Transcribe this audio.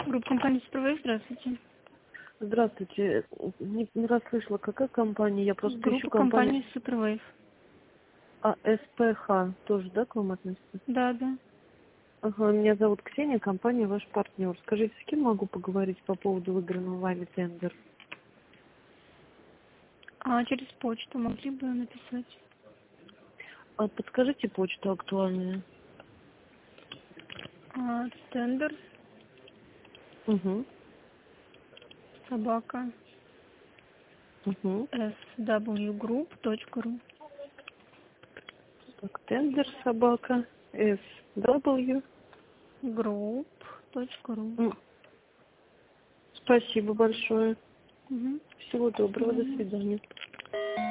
Группа компании «Супервейв», здравствуйте. Здравствуйте. Не расслышала, какая компания? Я просто ищу Группа компанию. компании «Супервейв». А, СПХ тоже, да, к вам относится? Да, да. Ага, меня зовут Ксения, компания ваш партнер. Скажите, с кем могу поговорить по поводу выигранного вами тендер? А через почту могли бы написать? А подскажите почту актуальную. Тендер Угу. собака Угу. swgroup.ru. Так, тендер собака SW. Group.ru. Спасибо большое. Угу. Всего До доброго, до свидания. свидания.